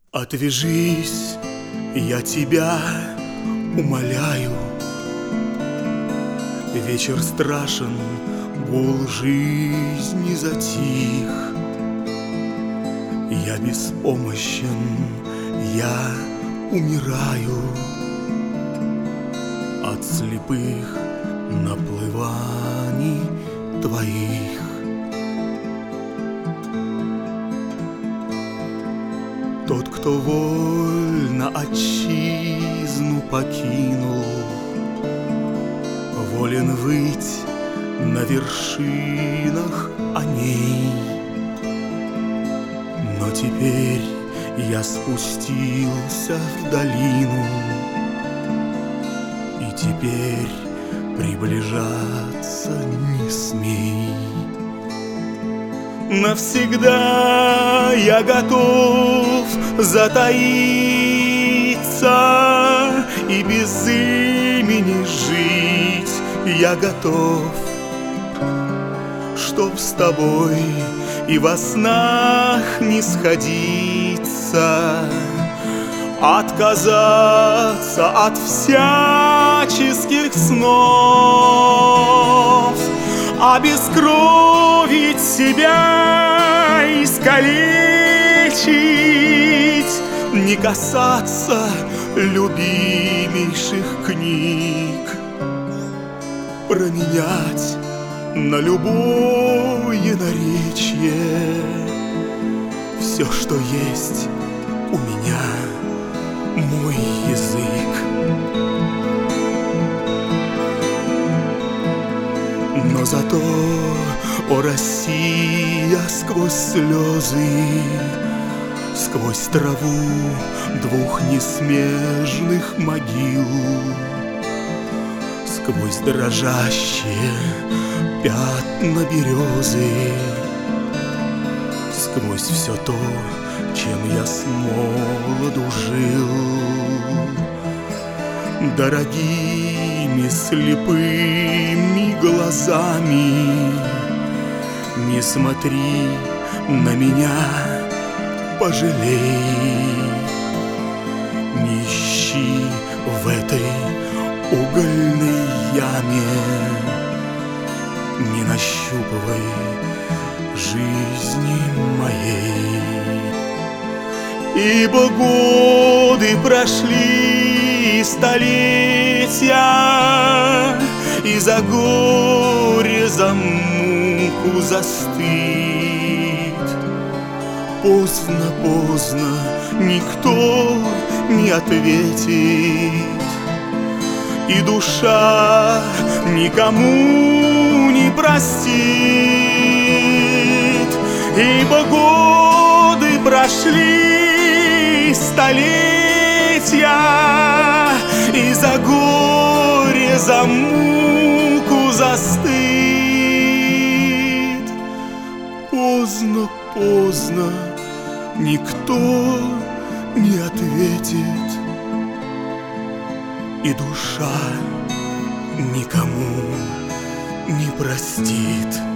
Отвяжись, я тебя умоляю. Вечер страшен, гул жизни затих. Я беспомощен, я умираю от слепых наплываний твоих. Тот, кто вольно отчизну покинул, волен выть на вершинах о ней. Но теперь я спустился в долину, и теперь приближаться не смей. Навсегда я готов затаиться, и без имени жить я готов, чтоб с тобой и во снах не сходиться, отказаться от всяческих снов, обескровить себя, искалечить, не касаться любимейших книг, променять на любое наречие все, что есть у меня, мой язык. Но зато, о Россия, сквозь слезы, сквозь траву двух несмежных могил, сквозь дрожащие пятна березы, сквозь все то, чем я с молоду жил, дорогими слепыми глазами не смотри на меня, пожалей, не ищи в этой угольной яме, не нащупывай жизни моей. Ибо годы прошли, столетия, и за горе, за муку застыть. Поздно, поздно, никто не ответит, и душа никому не простит. Ибо годы прошли, столетия, и за горе, за муку застыт. Поздно, поздно, никто не ответит, и душа никому не простит.